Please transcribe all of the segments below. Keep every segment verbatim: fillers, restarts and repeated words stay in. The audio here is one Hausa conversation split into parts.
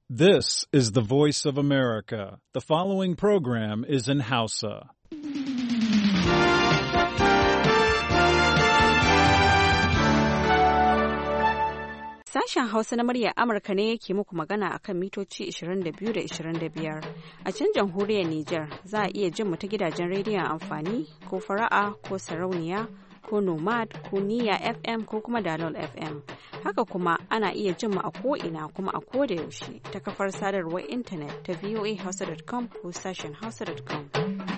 This is the voice of America. The following program is in Hausa. Sashen Hausa na muryar Amurka ne yake muku magana akan mitoci ishirin da biyu da ishirin da biyar. A can jamhuriyar Nijar za a iya jin mu ta gidajen rediyon amfani ko fara'a ko sarauniya ko nomad ko niya F M ko kuma dalol F M. Haka kuma ana iya jin mu a ko'ina kuma a koda yaushe ta kafar sadarwar intanet ta voa hausa dot com ko sashen hausa dot com.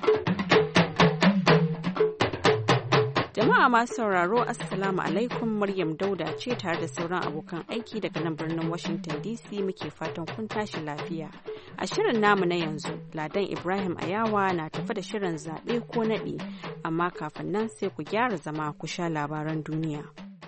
Jama'a masu sauraro Assalamu alaikum, Maryam Dauda ce tare da sauran abokan aiki daga nan birnin Washington D C muke fatan kun tashi lafiya. A shirin namu na yanzu, Ladan Ibrahim Ayawa na tafi da shirin zaɓe ko naɗi, amma kafin nan sai ku gyara zama ku sha labaran duniya.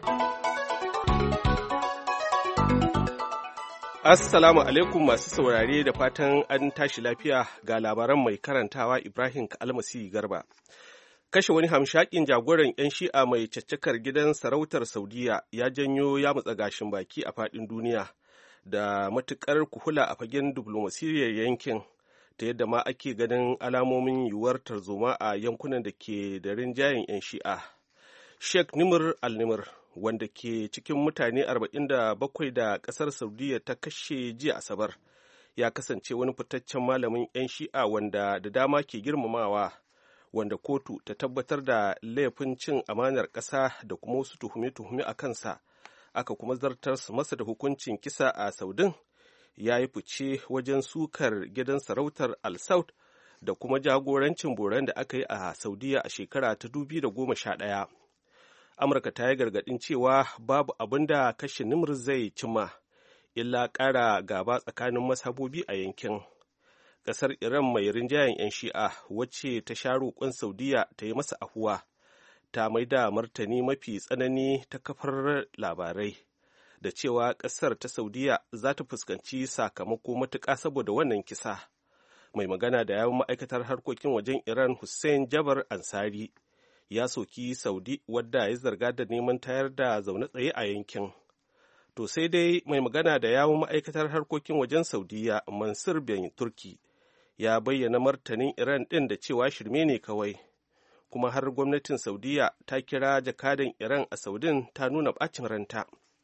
Assalamu alaikum masu saurare da fatan an tashi lafiya ga labaran mai karantawa Ibrahim Kalmasi Garba. Kashe wani hamshakin jagoran 'yan shi'a mai caccakar gidan sarautar Saudiya ya janyo ya matsa gashin baki a faɗin duniya da matuƙar kuhula a fagen diplomasiyyar yankin, ta yadda ma ake ganin alamomin yiwuwar tarzoma a yankunan da ke da rinjayen 'yan shi'a. Sheikh Nimr al-Nimr, wanda ke cikin mutane arba'in da bakwai da ƙasar Saudiya ta kashe jiya Asabar, ya kasance wani fitaccen malamin 'yan shi'a wanda da dama ke girmamawa, wanda kotu ta tabbatar da laifin cin amanar ƙasa da kuma wasu tuhume-tuhume a kansa, aka kuma zartar masa da hukuncin kisa a Saudin. Ya yi fice wajen sukar gidan sarautar Al Saud da kuma jagorancin boran da aka yi a Saudiya a shekara ta dubi da goma sha ɗaya. Amurka ta yi gargaɗin cewa babu abin da kashe Nimr zai cimma, illa ƙara gaba tsakanin mazhabobi a yankin. Ƙasar Iran mai rinjayen 'yan shi'a, wacce ta sha roƙon Saudiya ta yi masa afuwa, ta mai da martani mafi tsanani ta kafar labarai da cewa ƙasar ta Saudiya za ta fuskanci sakamako matuƙa saboda wannan kisa. Mai magana da yawun ma'aikatar harkokin wajen Iran Hussein Jabar Ansari ya soki Saudi, wadda ya zarga da neman tayar da zaune tsaye a yankin. To sai dai mai magana da yawun ma'aikatar harkokin wajen Saudiya Mansur bin Turki ya bayyana martanin Iran ɗin da cewa shirme ne kawai, kuma har gwamnatin Saudiya ta kira jakadan Iran a Saudin ta nuna ɓacin ranta.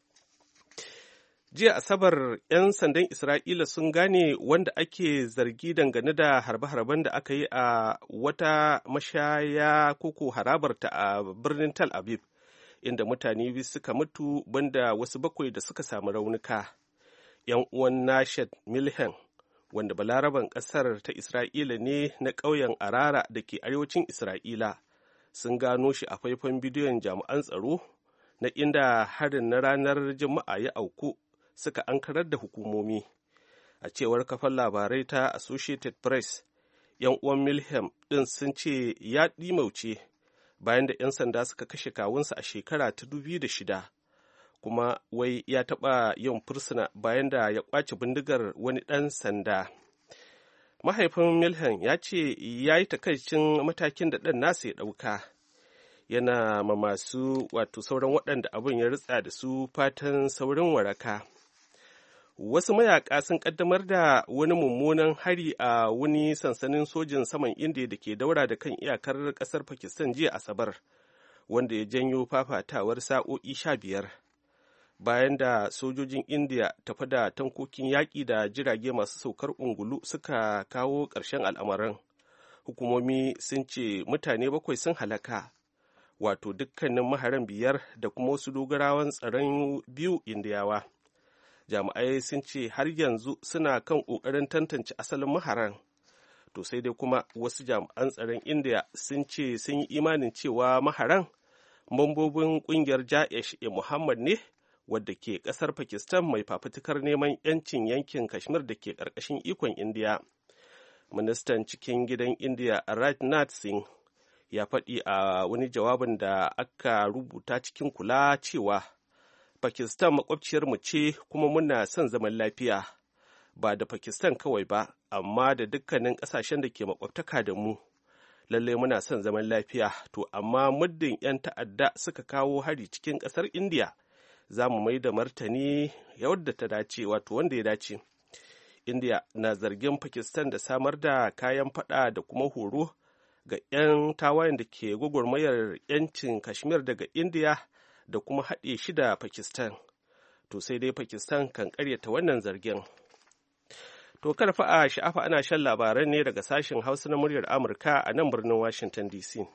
Jiya Asabar, 'yan sandan Isra'ila sun gane wanda ake zargi dangane da harbe-harben da aka yi a wata mashaya koko harabarta a birnin Tel Aviv, inda mutane biyu suka mutu banda wasu bakwai da suka samu raunuka. 'Yan uwan Nashed Milhen, wanda balaraban ƙasar ta Isra'ila ne na ƙauyen Arara da ke arewacin Isra'ila, sun gano shi a faifan bidiyon jami'an tsaro na inda harin na ranar Juma'a ya auku, suka ankarar da hukumomi. A cewar kafar labarai ta Associated Press, 'yan uwan Milhem ɗin sun ce ya ɗimauce bayan da 'yan sanda suka kashe kawunsa a shekara ta dubu da shida. Kuma wai ya taɓa yin fursuna bayan da ya ƙwace bindigar wani ɗan sanda. Mahaifin Milhan ya ce ya yi takaicin matakin da ɗan nasa ya ɗauka, yana ma masu wato sauran waɗanda abin ya ritsa da su fatan saurin waraka. Wasu mayaƙa sun ƙaddamar da wani mummunan hari a wani sansanin sojin saman Indiya da ke daura da kan iyakar ƙasar Pakistan jiya Asabar, wanda ya janyo fafatawar sa'o'i sha biyar. Bayan da sojojin Indiya tafi da tankokin yaƙi da jirage masu saukar ungulu suka kawo ƙarshen al'amarin, hukumomi sun ce mutane bakwai sun halaka, wato dukkanin maharan biyar da kuma wasu dogarawan tsaron biyu Indiyawa. Jami'ai sun ce har yanzu suna kan ƙoƙarin tantance asalin maharan. To sai dai kuma wasu jami'an tsaron Indiya sun ce sun yi imanin cewa maharan mambobin ƙungiyar Ja'ish-e Muhammad ne, wadda ke ƙasar Pakistan mai fafutukar neman 'yancin yankin Kashmir da ke ƙarƙashin ikon Indiya. Ministan cikin gidan Indiya Rajnath Singh ya faɗi a wani jawabin da aka rubuta cikin kula cewa Pakistan makwabciyarmu ce kuma muna son zaman lafiya, ba da Pakistan kawai ba, amma da dukkanin ƙasashen da ke makwabtaka da mu. Lallai muna son zaman lafiya, to amma muddin 'yan ta'adda suka kawo hari cikin ƙasar Indiya, za mu mai da martani yadda ta dace, wato wanda ya dace. India na zargin Pakistan da samar da kayan fada da kuma horo ga 'yan tawayen da ke gwagwarmayar 'yancin Kashmir daga India da kuma haɗe shi da Pakistan. To sai dai Pakistan kan ƙaryata wannan zargin. To karfa a sha'afa ana shan labaran ne daga sashen Hausa na muryar Amurka a nan birnin Washington D C.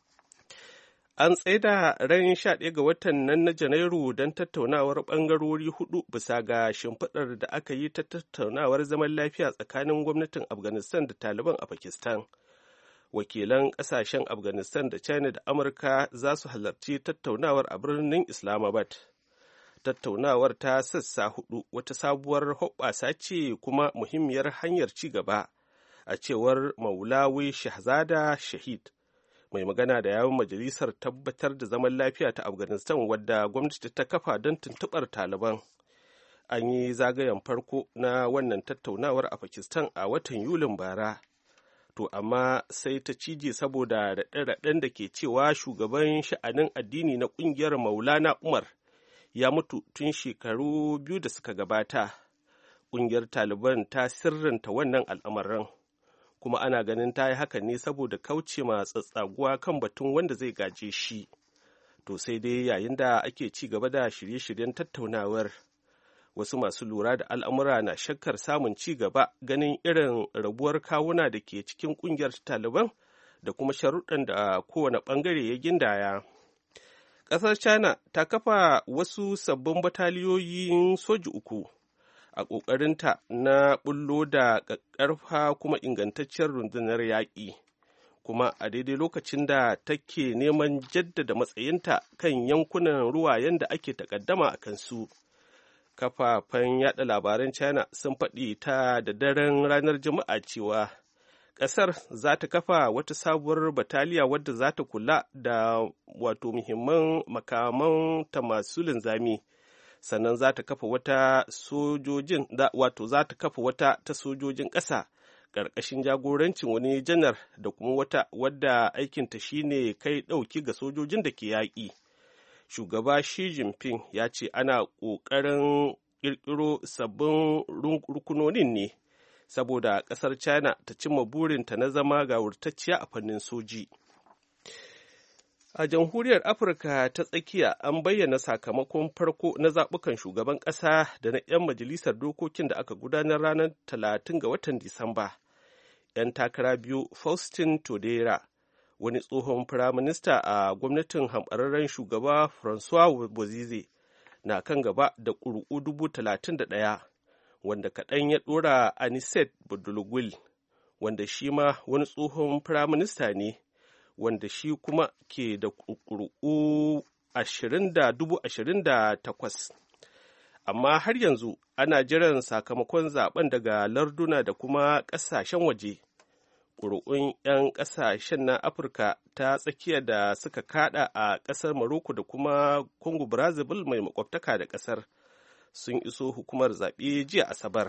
An tsaida ran sha ɗaya ga watan nan na Janairu don tattaunawar ɓangarori hudu bisa ga shimfiɗar da aka yi ta tattaunawar zaman lafiya tsakanin gwamnatin Afghanistan da Taliban a Pakistan. Wakilan ƙasashen Afghanistan da China da Amurka za su halarci tattaunawar a birnin Islamabad. Tattaunawar ta sassa hudu wata sabuwar hoɓɓasa ce kuma muhimmiyar hanyar ci gaba, a cewar Maulawi Shahzada Shahid, mai magana da yawun majalisar tabbatar da zaman lafiya ta Afghanistan wadda gwamnati ta kafa don tuntuɓar Taliban. An yi zagayen farko na wannan tattaunawar a Pakistan a watan Yulin bara. To amma sai ta cije saboda raɗe-raɗen da ke cewa shugaban sha'anin addini na ƙungiyar Maulana Umar ya mutu tun shekaru biyu da suka gabata. Ƙungiyar Taliban ta sirrinta wannan al'amarin, kuma ana ganin ta yi hakan ne saboda kauce ma tsatsaguwa kan batun wanda zai gaje shi. To sai dai yayin da ake ci gaba da shirye-shiryen tattaunawar, wasu masu lura da al'amura na shakkar samun ci gaba ganin irin rabuwar kawuna da ke cikin ƙungiyar Taliban da kuma sharuɗan da kowane ɓangare ya gindaya. Ƙasar China ta kafa wasu sabbin bataliyoyin soji uku a ƙoƙarinta na bullo da ƙaƙƙarfa kuma ingantacciyar rundunar yaƙi, kuma a daidai lokacin da take neman jaddada matsayinta kan yankunan ruwayen da ake takaddama a kansu. Kafafen yada labaran China sun faɗi ta da daren ranar Juma'a cewa ƙasar za ta kafa wata sabuwar bataliya wadda za ta kula da wato muhimman makaman ta masu linzami, sannan za ta kafa wata sojojin wato za ta kafa wata ta sojojin ƙasa ƙarƙashin jagorancin wani janar da kuma wata wadda aikinta shine kai ɗauki ga sojojin da ke yaƙi. Shugaba Xi Jinping ya ce ana ƙoƙarin ƙirƙiro sabbin rukunonin ne saboda ƙasar China ta cimma burinta na zama gawurtacciya a fannin soji. A jamhuriyar Afirka ta tsakiya an bayyana sakamakon farko na zaɓukan shugaban ƙasa da na 'yan majalisar dokokin da aka gudanar ranar talatin ga watan Disamba. 'Yan takara biyu, Faustin Todera, wani tsohon firaminista a gwamnatin hamɓararren shugaba Francois Bozize, na kan gaba da ƙuri'u dubu talatin da ɗaya, wanda kaɗan ya ɗora Aniset Badulugul, wanda shi ma wani tsohon firaminista ne, wanda shi kuma ke da ƙuri'u ashirin da dubu ashirin da takwas. Amma har yanzu ana jiran sakamakon zaben daga larduna da kuma ƙasashen waje. Ƙuri'un 'yan ƙasashen na Afirka ta tsakiya da suka kada a ƙasar Morocco da kuma Congo Brazzaville mai makwabtaka da ƙasar sun iso hukumar zaɓe jiya Asabar.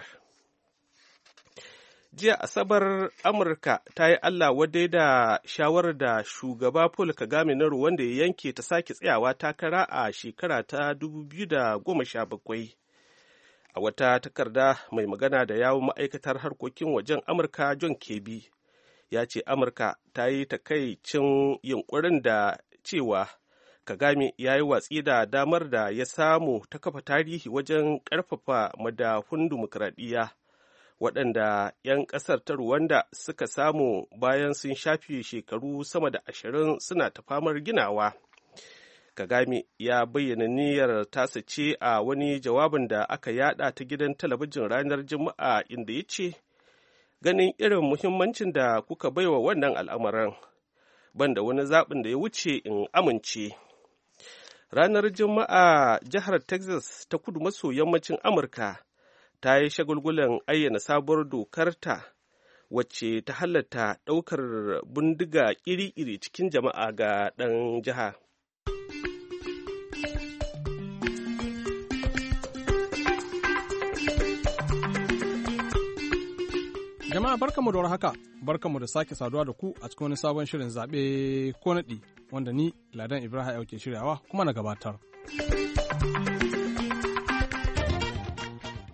Jiya Asabar Amurka ta yi Allah wadai da shawarar da shugaba Paul Kagame na Rwanda ya yanke ta sake tsayawa takara a shekara ta dubu biyu da goma sha bakwai. A wata takarda mai magana da yawun ma'aikatar harkokin wajen Amurka John Kirby ya ce Amurka ta yi takaicin yunkurin da cewa Kagame ya yi watsi da damar da ya samu ta kafa tarihi wajen ƙarfafa madafun dimokuraɗiyya waɗanda 'yan ƙasar ta Rwanda suka samu bayan sun shafe shekaru sama da ashirin suna ta famar ginawa. Kagame ya bayyana niyyar tasa ce a wani jawabin da aka yada ta gidan talabijin ranar Juma'a inda ya ce, ganin irin muhimmancin da kuka baiwa wannan al'amarin, ban da wani zaɓin da ya wuce in amince. Ranar Juma'a jihar Texas ta kudu maso yammacin Amurka ta yi shagulgulan ayyana sabuwar dokarta wacce ta halatta ɗaukar bindiga iri-iri cikin jama'a ga ɗan jiha. Jama'a barkanmu da warhaka, barkanmu da sake saduwa da ku a cikin wani sabon shirin zaɓe ko naɗi wanda ni Ladan Ibrahim ke shiryawa kuma na gabatar.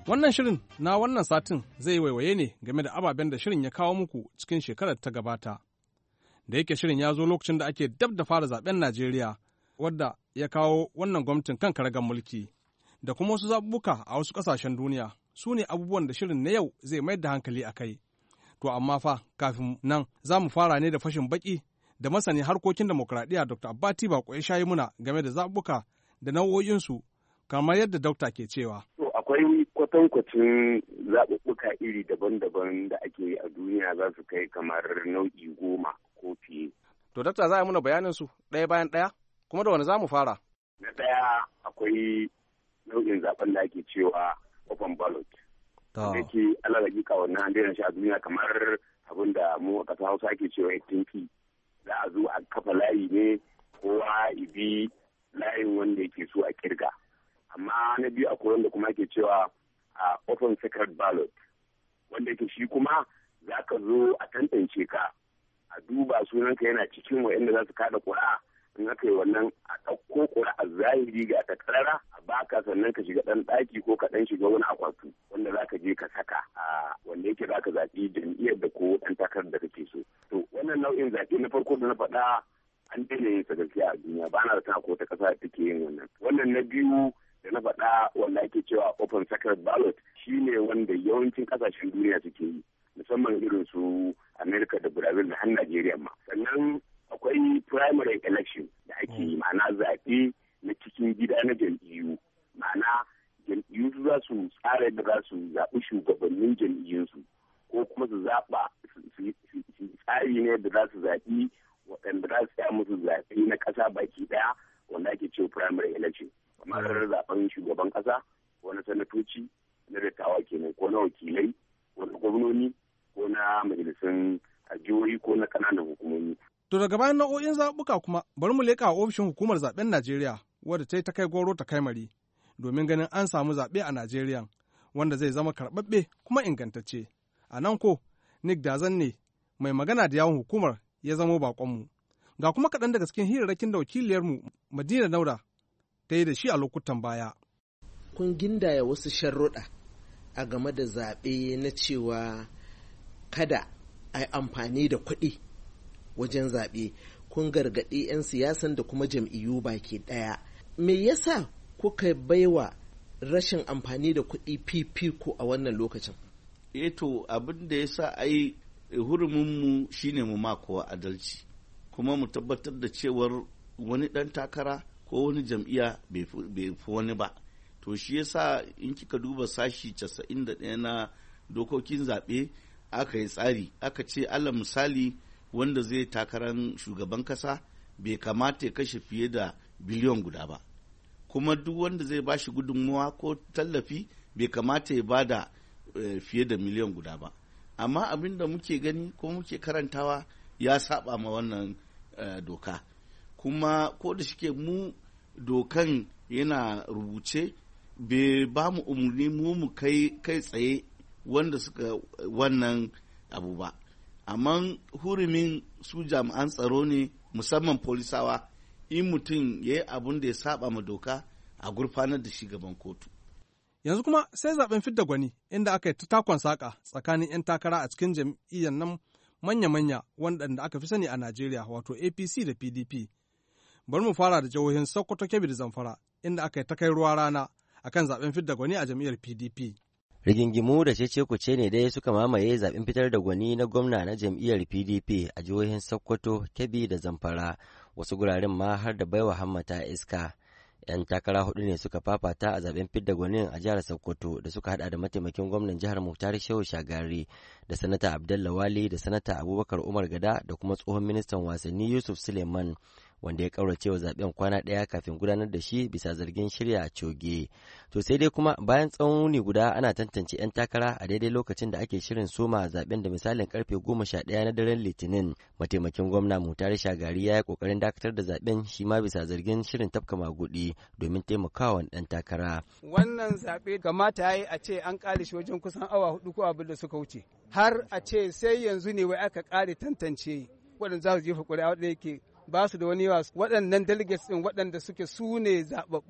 Wannan shirin na wannan satin zai waiwaye ne game da ababen da shirin ya kawo muku cikin shekarar ta gabata. Da yake shirin ya zo lokacin da ake dab da fara zaben Najeriya, wadda ya kawo wannan gwamnatin kan karagar mulki, da kuma wasu zaɓuɓɓuka a wasu ƙasashen duniya, su ne abubuwan da shirin na yau zai mayar da hankali a kai. To amma fa kafin nan za mu fara ne da fashin baƙi da masani harkokin demokuraɗiyya Dokta Abbati Bako ya shayi muna game da zaɓuɓɓuka da nau'o'insu kamar yadda Dokta ke cewa. Akwai kwatankwacin zaɓuɓɓuka iri daban-daban da ake yi a duniya za su kai kamar nau'i goma ko fiye. To, Dokta za a muna bayanin su ɗaya bayan ɗaya? Kuma da wani za mu fara? Na ɗaya akwai nau'in zaɓen da ake cewa open ballot. Da ke ala hakika wannan an daina shi a duniya kamar abin da mu a ƙasa Hausa ake cewa tinki. Za a zo a kafa layi ne kowa ibi layin wanda yake so a kirga. Amma na biyu akwai wanda kuma ake cewa a open secret ballot, wanda yake shi kuma za ka zo a tantance ka a duba sunanka yana cikin wa'anda za su kada ƙuri'a. In aka yi wannan a ɗauko ƙuri'a zahiri ga ta karara a baka sannan ka shiga ɗan ɗaki ko ka ɗan shiga wani akwatu wanda za ka je ka saka a wanda yake za ka zaɓi jam'iyyar da ko ɗan takarar da kake so. To wannan nau'in zaɓe na farko da na faɗa an daina yin sa gaskiya a duniya ba na da ko ta ƙasa da take yin wannan. Wannan na biyu da na faɗa wanda ake cewa open secret ballot shine wanda yawancin ƙasashen duniya suke yi musamman irin su America da Brazil da har Najeriya ma. Sannan akwai primary election da ake yi ma'ana zaɓe na cikin gida na jam'iyyu ma'ana jam'iyyu su za su tsara yadda za su zaɓi shugabannin jam'iyyunsu ko kuma su zaɓa su tsari ne da za su zaɓi waɗanda za su tsaya musu zaɓe na ƙasa baki ɗaya wanda ake cewa primary election kamar zaɓen shugaban ƙasa ko na sanatoci na dattawa kenan ko na wakilai ko na gwamnoni ko na majalisun jihohi ko na ƙananan hukumomi. To daga bayan nau'o'in zaɓuka kuma bari mu leƙa ofishin hukumar zaɓen Najeriya wadda ta yi ta kai goro ta kai mari domin ganin an samu zaɓe a Najeriya wanda zai zama karɓaɓɓe kuma ingantacce. A nan ko Nick Dazan ne mai magana da yawon hukumar ya zamo baƙonmu. Ga kuma kaɗan daga cikin hirarrakin da wakiliyarmu Madina Dauda ta yi da shi a lokutan baya. Kun gindaya wasu sharruɗa a game da zaɓe na cewa kada a yi amfani da kuɗi wajen zaɓe, kun gargaɗi 'yan siyasan da kuma jam'iyyu baki ɗaya. Me yasa kuka baiwa rashin amfani da kuɗi fifiko a wannan lokacin? Eto abin da ya sa ai huruminmu shine mu ma kowa adalci kuma mu tabbatar da cewar wani ɗan takara ko wani jam'iyya bai fi wani ba. To shi yasa in kika duba sashi casa'in da ɗaya na dokokin zaɓe aka yi tsari aka ce alal misali wanda zai takarar shugaban kasa bai kamata ya kashe fiye da biliyon guda ba kuma duk wanda zai ba shi gudunmuwa ko tallafi bai kamata ya bada e, fiye da miliyan guda ba amma abin da muke gani ko muke karantawa ya saba ma wannan e, doka kuma ko da shike mu dokan yana rubuce bai ba mu umarni mu mu kai kai tsaye wanda suka wannan abu ba amma hurumin su jami'an tsaro ne musamman polisawa in mutum ya yi abun da ya saba ma doka a gurfanar da shi gaban kotu. Yanzu kuma sai zaben fidda gwani inda aka yi ta takon saƙa tsakanin 'yan takara a cikin jam'iyyar nan manya-manya waɗanda aka fi sani a Najeriya wato A P C da P D P. Bari mu fara da jihohin Sokoto, Kebbi da Zamfara inda aka yi ta kai ruwa rana akan zaben fidda gwani a jam'iyyar P D P. Rigingimu da cece-kuce ne dai suka mamaye zaben fitar da gwani na gwamna na jam'iyyar P D P a jihohin Sokoto, Kebbi da Zamfara, wasu guraren ma har da baiwa hammata iska. 'Yan takara hudu ne suka fafata a zaben fidda gwanin a jihar Sokoto da suka hada da mataimakin gwamnan jihar Muktar Shehu Shagari da sanata Abdullah Wali da sanata Abubakar Umar Gada da kuma tsohon ministan wasanni Yusuf Suleiman wanda ya kaurace wa zaben kwana ɗaya kafin gudanar da shi bisa zargin shirya a coge. To sai dai kuma bayan tsawon wuni guda ana tantance 'yan takara a daidai lokacin da ake shirin soma zaben da misalin karfe goma sha ɗaya na daren Litinin. Mataimakin gwamna Mutare Shagari ya yi kokarin dakatar da zaben shi ma bisa zargin shirin tafka magudi domin taimakawa ɗan takara. Wannan zaɓe kamata ya yi a ce an ƙare shi wajen kusan awa hudu ko abin da suka wuce. Har a ce sai yanzu ne wai aka ƙare tantance waɗanda za su jefa ƙuri'a waɗanda yake ba su da wani yawa waɗannan delegates ɗin waɗanda suke su ne zaɓaɓɓu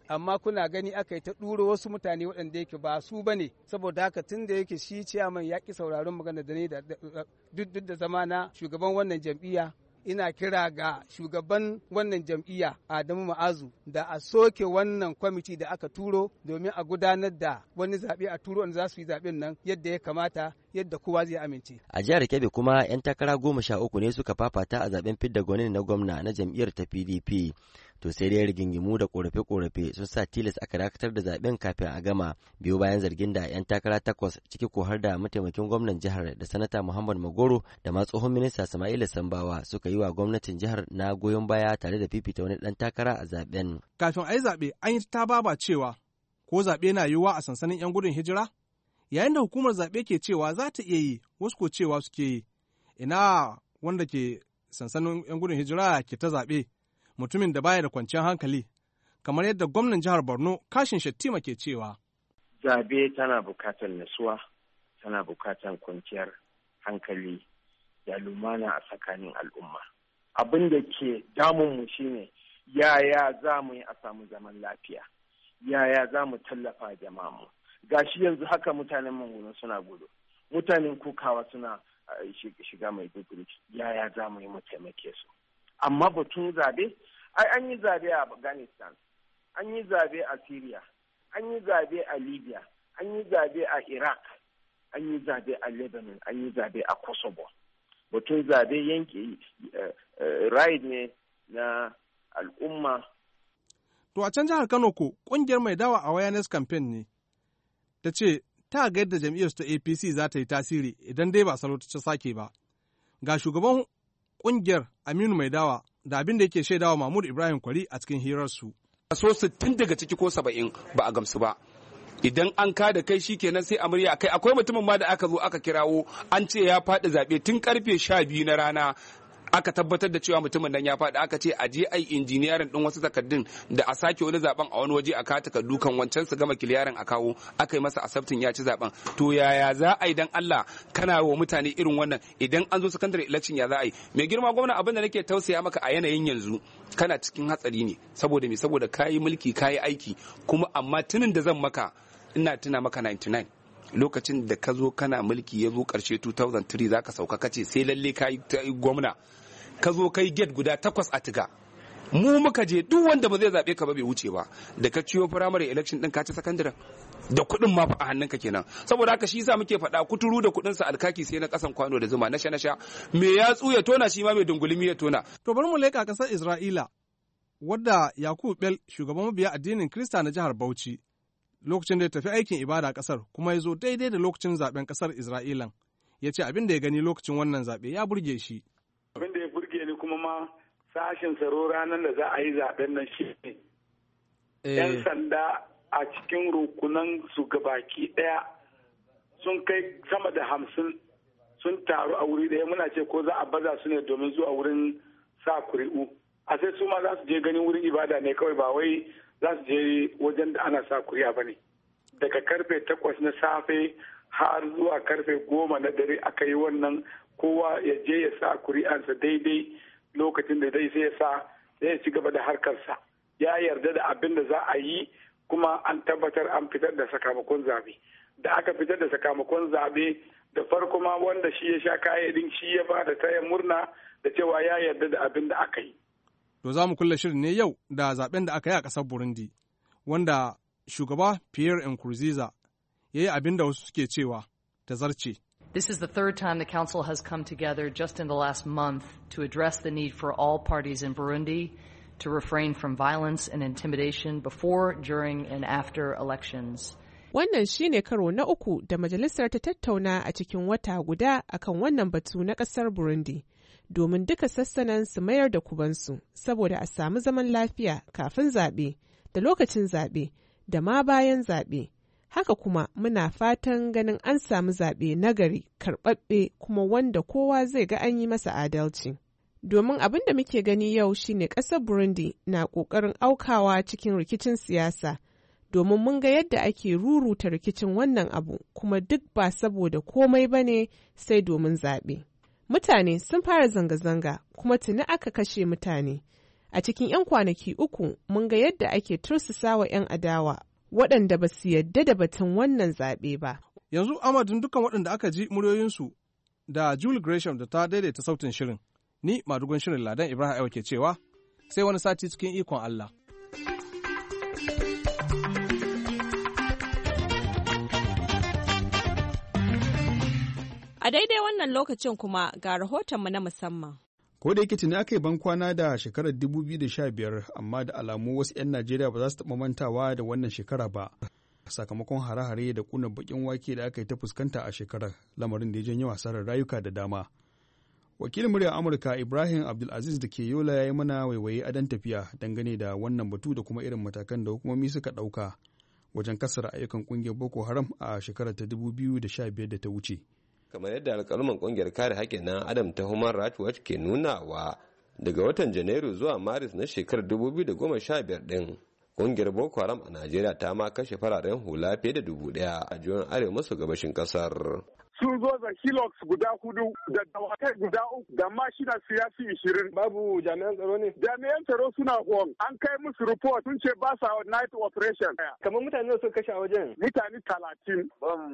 amma kuna gani aka yi ta ɗuro wasu mutane waɗanda yake ba su ba ne, saboda haka tun da yake shi ciyaman ya ƙi sauraron magana da ne duk da zama na shugaban wannan jam'iyya, ina kira ga shugaban wannan jam'iyya Adamu Ma'azu da a soke wannan kwamiti da aka turo domin a gudanar da wani zaɓe a turo wanda za su yi zaɓen nan yadda ya kamata, yadda kowa zai amince. A jihar Kebbi kuma 'yan takara goma sha uku ne suka fafata a zaɓen fidda gwanin na gwamna na jam'iyyar ta P D P. To sai dai rigingimu da korafe-korafe sun sa tilas aka dakatar da zaben kafin a gama, biyu bayan zargin da 'yan takara takwas ciki ko har da mataimakin gwamnan jihar da sanata Muhammad Magoro da ma tsohon minista Sama'ila Sambawa suka yi wa gwamnatin jihar na goyon baya tare da fifita wani dan takara a zaben. Kafin a yi zaɓe an yi ta baba cewa ko zaɓe na yiwuwa a sansanin 'yan gudun hijira? Yayin da hukumar zaɓe ke cewa za ta iya yi, wasu ko cewa suke yi. Ina wanda ke sansanin 'yan gudun hijira ke ta zaɓe? Mutumin da baya da kwanciyar hankali, kamar yadda gwamnan jihar Borno Kashin Shattima ke cewa. Zabe tana bukatar nasuwa, tana bukatar kwanciyar hankali da lumana a tsakanin al'umma. Abin da ke damunmu shine yaya za mu yi a samu zaman lafiya, yaya za mu tallafa jama'mu. Gashi yanzu haka mutanen Manguno suna gudu, mutanen Kukawa suna shiga Maiduguri, yaya za mu yi mu taimake su. Amma batun zabe, ai an yi zabe a Afghanistan, an yi zabe a Syria, an yi zabe a Libya, an yi zabe a Iraq, an yi zabe a Lebanon, an yi zabe a Kosovo. Batun zabe yanke right ne na al'umma. To a can jihar Kano ko kungiyar mai dawa a awareness campaign ne ta ce ta ga yadda jam'iyyar ta A P C za ta yi tasiri idan dai ba salo ta sake ba. Ga shugaban kungiyar Aminu Maidawa da abin da yake shaidawa Mahmud Ibrahim Kwari a cikin hirarsu. Kaso sittin daga ciki ko saba'in ba a gamsu ba. Idan an ka da kai shikenan sai a murya kai. Akwai mutumin ma da aka zo aka kirawo an ce ya faɗi zaɓe tun karfe sha biyu na rana. Aka tabbatar da cewa mutumin nan ya faɗi, aka ce a je ai injiniyarin ɗin wasu takardun da a sake wani zaben a wani waje a ka takardu kan wancan su gama kiliyarin a kawo, aka yi masa asabtin ya ci zaben. To yaya za a yi dan Allah kana wa mutane irin wannan idan an zo secondary election ya za a yi? Mai girma gwamna, abin da nake tausaya maka a yanayin yanzu kana cikin hatsari ne, saboda me? Saboda kayi mulki kayi aiki, kuma amma tunin da zan maka ina tuna maka ninety-nine lokacin da ka zo kana mulki ya zo karshe two thousand three zaka sauka kace sai lalle kayi gwamna, ka zo kai gate guda takwas a tiga, mu muka je duk wanda ba zai zabe ka ba bai wuce ba, da ka ciyo primary election din ka ci secondary da kuɗin ma fa a hannunka kenan. Saboda haka shi yasa muke faɗa kuturu da kuɗin sa alkaki sai na kasan kwano da zuma, nasha nasha me ya tsuya tona shi ma mai dungulumi ya tona. To bari mu leƙa ƙasar Isra'ila, wadda Yakubu Bel, shugaban mabiya addinin Kirista na jihar Bauchi, lokacin da ya tafi aikin ibada ƙasar kuma ya zo daidai da lokacin zaben ƙasar Isra'ilan, ya ce abin da ya gani lokacin wannan zaɓe ya burge shi. Abin da ya burge ni kuma ma sashen tsaro ranar da za a yi zaben nan shi ne. ‘Yan sanda a cikin rukunan su gabaki ɗaya sun kai sama da hamsin sun taru a wuri ɗaya, muna ce ko za a baza su ne domin zuwa wurin sa kuri'u. A sai su ma za su je ganin wurin ibada ne kawai, ba wai za su je wajen da ana sa kuri'a ba ne. Daga karfe takwas na safe har zuwa karfe goma na dare aka yi wannan, kowa ya je ya sa kuri'ansa daidai lokacin da zai sai ya sa sai ya ci gaba da harkarsa. Ya yarda da abin da za a yi, kuma an tabbatar an fitar da sakamakon zabe. Da aka fitar da sakamakon zabe da farko ma wanda shi ya sha kayan shi ya ba da taya murna da cewa ya yarda da abin da aka yi. To za mu kulle shirin ne yau da zaben da aka yi a ƙasar Burundi, wanda shugaba Pierre Nkurunziza ya yi abin da wasu suke cewa ta zarce. This is the third time the Council has come together just in the last month to address the need for all parties in Burundi to refrain from violence and intimidation before, during, and after elections. Wannan shi ne karo na uku da majalisar ta tattauna a cikin wata guda akan wannan batu na ƙasar Burundi, domin duka sassanan su mayar da kubansu saboda a samu zaman lafiya kafin zaɓe, da lokacin zaɓe, da ma bayan zaɓe. Haka kuma muna fatan ganin an samu zaɓe nagari, karɓaɓɓe, kuma wanda kowa zai ga an yi masa adalci. Domin abin da muke gani yau shine ƙasar Burundi na ƙoƙarin aukawa cikin rikicin siyasa, domin mun ga yadda ake ruruta rikicin wannan abu, kuma duk ba saboda komai ba ne sai domin zaɓe. Mutane sun fara zanga-zanga, kuma tuni aka kashe mutane. A cikin 'yan kwanaki uku mun ga yadda ake tursasawa 'yan adawa waɗanda ba su yadda da batun wannan zaɓe ba. Yanzu amadin dukkan waɗanda aka ji muryoyinsu da Julie Gresham da ta daidaita sautin shirin, ni madugun shirin Ladan Ibrahim Aiwa ke cewa sai wani sati cikin ikon Allah. A daidai wannan lokacin kuma ga rahotonmu na musamman. Ko da yake tuni aka yi bankwana da shekarar dubu biyu da sha biyar, amma da alamu wasu 'yan Najeriya ba za su taɓa mantawa da wannan shekara ba. Sakamakon hare-hare da kuna bakin wake da aka yi ta fuskanta a shekarar, lamarin da ya janyo asarar rayuka da dama. Wakilin muryar Amurka Ibrahim Abdulaziz da ke Yola ya yi mana waiwaye adon tafiya dangane da wannan batu da kuma irin matakan da hukumomi suka ɗauka wajen kasar ayyukan ƙungiyar Boko Haram a shekarar ta dubu biyu da sha biyar da ta wuce. Kamar yadda alƙaluman ƙungiyar kare haƙƙin na Adam ta Human Rights Watch ke nunawa, daga watan Janairu zuwa Maris na shekarar dubu biyu da goma sha biyar ɗin, ƙungiyar Boko Haram a Najeriya ta ma kashe fararen hula fiye da dubu ɗaya a jihohin arewa maso gabashin ƙasar. Sun zo da Hilux guda hudu da dawakai guda uku da mashina siyasi ishirin. Babu jami'an tsaro ne? Jami'an tsaro suna hon. An kai musu report sun ce ba sa night operation. Kamar mutane da suka kashe a wajen? Mutane talatin.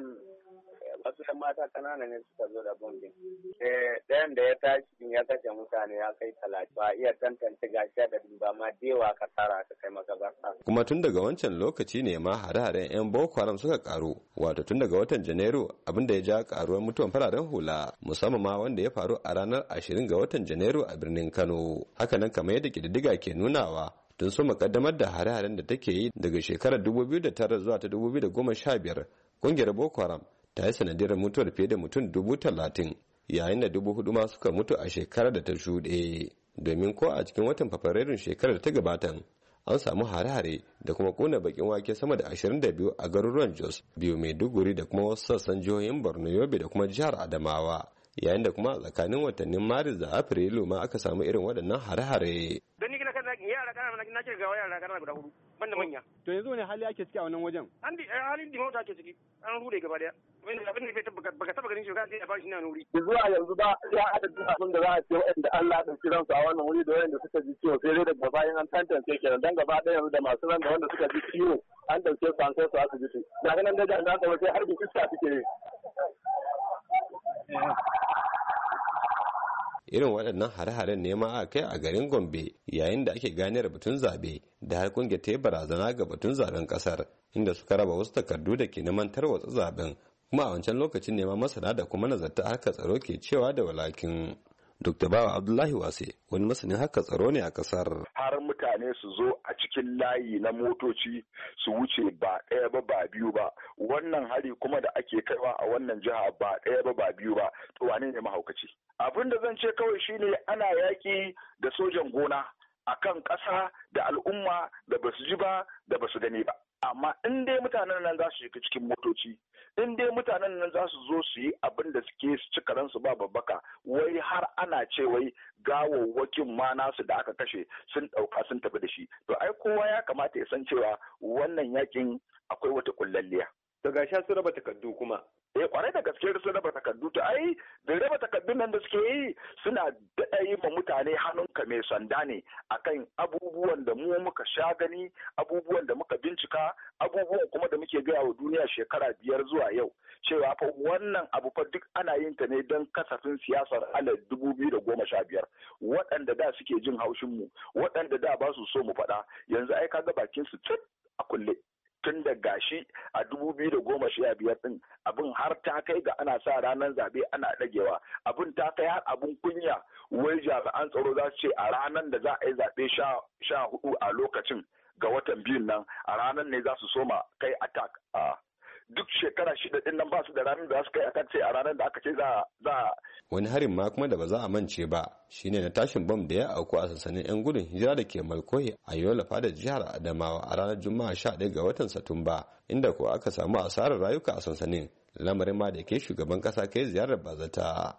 Wasu da mata kanana ne suka zo da bombin. Ɗayan da ya tashi ya kashe mutane ya kai talatin. Ba iya tantance gashi da ba ma dewa ka tara ka kai makabarta. Kuma tun daga wancan lokaci ne ma hare-haren 'yan Boko Haram suka karu. Wato tun daga watan Janairu abinda ya ja karuwar mutuwan fararen hula, musamman ma wanda ya faru a ranar ashirin ga watan Janairu a birnin Kano. Hakanan kamar yadda kididdiga ke nunawa, tun so makaddamar da hare-haren da take yi daga shekarar dubu biyu da tara zuwa ta dubu biyu da goma sha biyar, kungiyar Boko Haram ta yi sanadiyar mutuwar fiye da mutum dubu talatin, yayin da dubu hudu ma suka mutu a shekarar da ta shuɗe. Domin ko a cikin watan Fabrairun shekarar da ta gabata an samu hare-hare da kuma kona bakin wake sama da ashirin da biyu a garuruwan Jos, biyu Maiduguri da kuma wasu sassan jihohin Borno, Yobe da kuma jihar Adamawa. Yayin da kuma tsakanin watannin Maris da Afrilu ma aka samu irin waɗannan hare-hare. Don ni kana yara kana na ce ga yara kana guda hudu banda manya. To yanzu ne hali ake ciki a wannan wajen? An di halin dimota ake ciki. An rude gaba daya. Abin da abin da baka taba ganin shi ka a bashi na nuri. Zuwa yanzu ba ya adadin abin da za a ce wanda Allah ya dauki ransu a wannan wuri da wanda suka ji ciwo sai dai da bayan an tantance kenan dan gaba ɗaya yanzu da masu ran da wanda suka ji ciwo an dauke su an kai su asibiti. Daga nan da jami'an tsaro sai harbin iska suke yi. Irin waɗannan hare-haren ne ma aka kai a garin Gombe yayin da ake ganiyar batun zabe da har kungiyar ta yi barazana ga batun zaben kasar, inda suka raba wasu takardu da ke neman tarwatsa zaben. Kuma a wancan lokacin ne ma masana da kuma nazarta harkar tsaro ke cewa da walakin. Dokta Bawa Abdullahi Wase wani masanin haka tsaro ne a kasar. Har mutane su zo a cikin layi na motoci su wuce ba ɗaya ba ba biyu ba. Wannan hari kuma da ake kaiwa a wannan jiha ba ɗaya ba ba biyu ba. To wane ne mahaukaci? Abin da zan ce kawai shine ana yaƙi da sojan gona akan ƙasa da al'umma da basu ji ba da basu gani ba. Amma in dai mutanen nan za su shiga cikin motoci, in dai mutanen nan za su zo su yi abin da suke su ci karansu ba babbaka, wai har ana ce wai gawawwakin ma nasu da aka kashe sun ɗauka sun tafi da shi. To ai kowa ya kamata ya san cewa wannan yakin akwai wata kullalliya. Daga sha su raba takardu kuma. Eh kwarai da gaske sun raba takardu, to ai da raba takardun nan da suke yi suna daɗa yi ma mutane hannunka mai sanda ne akan abubuwan da mu muka sha gani, abubuwan da muka bincika, abubuwan kuma da muke gaya wa duniya shekara biyar zuwa yau cewa fa wannan abu fa duk ana yin ta ne don kasafin siyasar alal dubu biyu da goma sha biyar. Waɗanda da suke jin haushin mu, waɗanda da ba su so mu faɗa, yanzu ai kaga bakin su tsit a kulle. Tun da gashi a dubu biyu da goma sha biyar din abin har ta kai ga ana sa ranar zabe ana dagewa, abin ta kai har abin kunya wai jami'an tsaro za su ce a ranar da za a yi zabe sha hudu a lokacin ga watan biyun nan a ranar ne za su soma kai attack. a duk shekara shida din nan ba su da ranar da za su kai attack sai a ranar da aka ce za za wani harin ma kuma da ba za a mance ba shine na tashin bom da ya auku a sansanin yan gudun hijira da ke Malkohi a Yola da jihar Adamawa a ranar Juma'a sha ɗaya ga watan Satumba, inda ko aka samu asarar rayuka a sansanin, lamarin ma da ke shugaban kasa kai ziyarar bazata.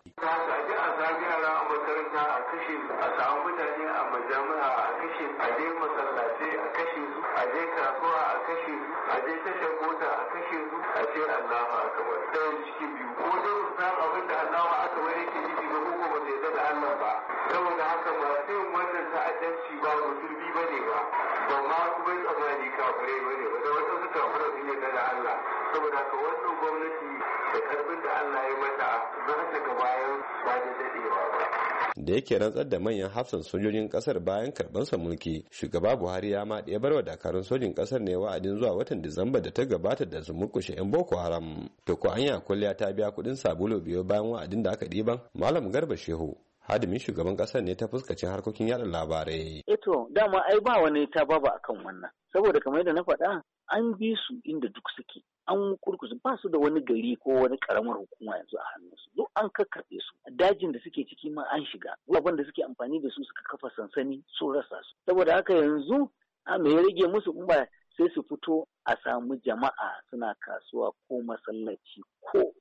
ba ba ma kuma tsammani kafirai ba ne ba da wasu su kafirai sun yarda da Allah saboda ka wannan gwamnati da karfin da Allah ya mata za ta ga bayan ba da dadewa ba. Da yake rantsar da manyan hafsan sojojin kasar bayan karbansa mulki, shugaba Buhari ya ma ɗaya barwa dakarun sojin kasar ne wa'adin zuwa watan Disamba da ta gabata da su murkushe 'yan Boko Haram. To ko anya kulliya ta biya kuɗin sabulu biyo bayan wa'adin da aka ɗiban? Malam Garba Shehu, hadimin shugaban kasar ne ta fuskacin harkokin yada labarai. Eto dama ai ba wani ta baba akan wannan, saboda kamar yadda na faɗa an bi su inda duk suke. An kurkusu ba su da wani gari ko wani karamar hukuma yanzu a hannunsu duk an kakkaɓe su dajin da suke ciki ma an shiga abin da suke amfani da su suka kafa sansani sun rasa su saboda haka yanzu a me ya rage musu in ba sai su fito a samu jama'a suna kasuwa ko masallaci ko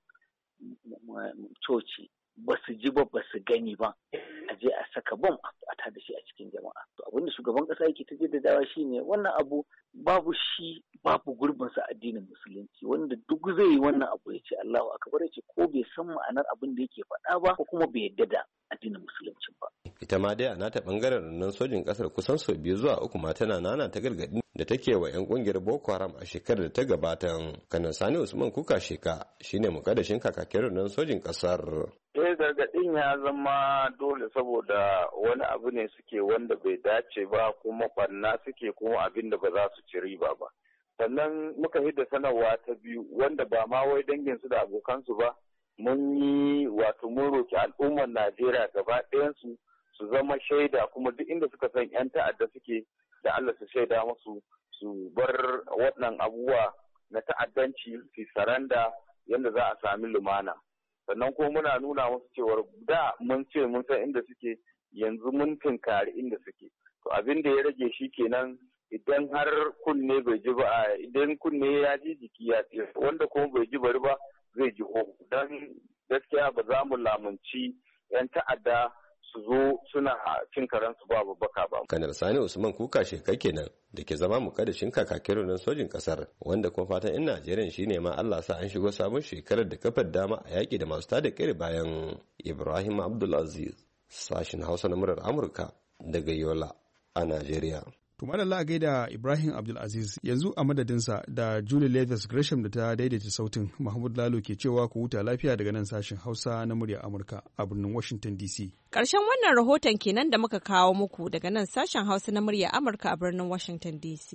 coci ba su ji ba ba su gani ba a je a saka bom a tada shi a cikin jama'a to abinda shugaban kasa yake ta jaddadawa shine wannan abu babu shi babu gurbinsa addinin musulunci wanda duk zai yi wannan abu ya ce Allahu akbar ya ce ko bai san ma'anar abin da yake faɗa ba ko kuma bai yadda da addinin musulunci ba. Ita ma dai a nata bangaren nan sojin kasar kusan sau biyu zuwa uku ma tana nana ta gargaɗi da take wa 'yan kungiyar Boko Haram a shekarar da ta gabata. Kanan Sani Usman Kuka Sheka shine mukaddashin kakakin nan sojin kasar. Eh gargaɗin ya zama dole saboda wani abu ne suke wanda bai dace ba kuma ɓanna suke kuma abin da ba za su ci riba ba. Sannan muka hidda sanarwa ta biyu wanda ba ma wai danginsu da abokansu ba mun yi wato mun roki al'ummar Najeriya gaba ɗayansu su zama shaida kuma duk inda suka san 'yan ta'adda suke da Allah su shaida musu su bar waɗannan abubuwa na ta'addanci su saranda yadda za a sami lumana. Sannan kuma muna nuna musu cewar da mun ce mun san inda suke yanzu mun tinkari inda suke. To abin da ya rage shi kenan idan har kunne bai ji ba idan kunne ya ji jiki ya tsira wanda kuma bai ji bari ba zai ji hoho don gaskiya ba za mu lamunci 'yan ta'adda su zo suna cin karansu babu baka ba. Kanar Sani Usman Kuka Sheka kenan da ke zama mukaddashin kakakin rundunar sojin kasar wanda kuma fatan 'yan Najeriya shine ma Allah sa an shigo sabon shekarar da kafar dama a yaƙi da masu tada kiri bayan. Ibrahim Abdulaziz sashin Hausa na murar Amurka daga Yola a Najeriya. To madalla a gaida Ibrahim Abdulaziz yanzu a madadinsa da Julie Leathers Gresham da ta daidaita sautin Mahmud Lalo ke cewa ku huta lafiya daga nan sashen Hausa na murya Amurka a birnin Washington D C. Ƙarshen wannan rahoton kenan da muka kawo muku daga nan sashen Hausa na murya Amurka a birnin Washington D C.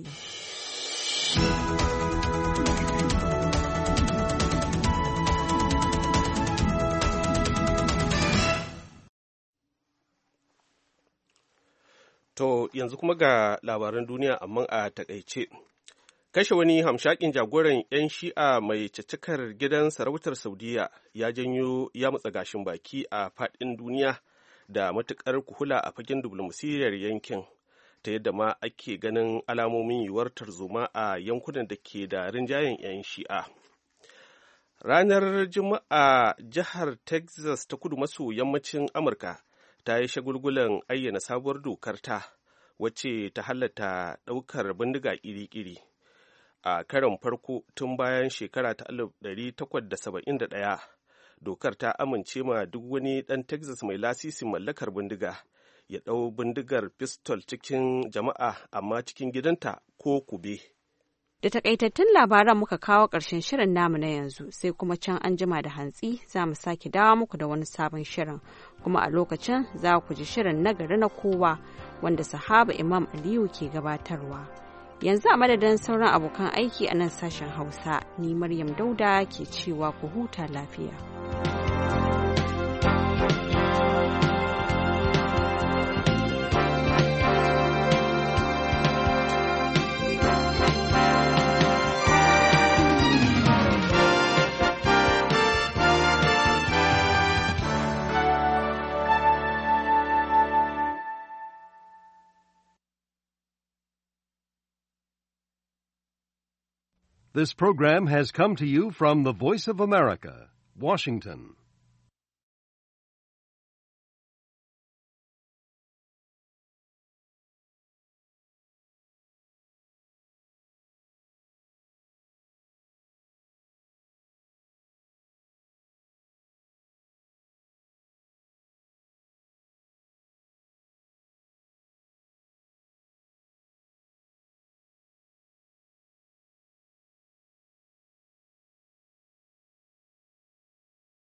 To yanzu kuma ga labaran duniya amma a takaice. Kashe wani hamshakin jagoran 'yan shi'a mai caccakar gidan sarautar Saudiya ya janyo ya matsa gashin baki a faɗin duniya da matuƙar kuhula a fagen diflomasiyyar yankin ta yadda ma ake ganin alamomin yiwuwar tarzoma a yankunan da ke da rinjayen 'yan shi'a. Ranar Juma'a jihar Texas ta kudu maso yammacin Amurka ta yi shagulgulan ayyana sabuwar dokar ta wacce ta halatta ɗaukar bindiga iri-iri a karon farko tun bayan shekara ta alif ɗari takwas da saba'in da ɗaya. Dokar ta amince ma duk wani ɗan Texas mai lasisin mallakar bindiga ya ɗau bindigar pistol cikin jama'a amma cikin gidanta ko kube. Da takaitattun labaran muka kawo ƙarshen shirin namu na yanzu sai kuma can an jima da hantsi za mu sake dawo muku da wani sabon shirin kuma a lokacin za ku ji shirin nagari na kowa wanda sahaba Imam Aliyu ke gabatarwa. Yanzu a madadin sauran abokan aiki a nan sashen Hausa ni Maryam Dauda ke cewa ku huta lafiya. This program has come to you from the Voice of America, Washington.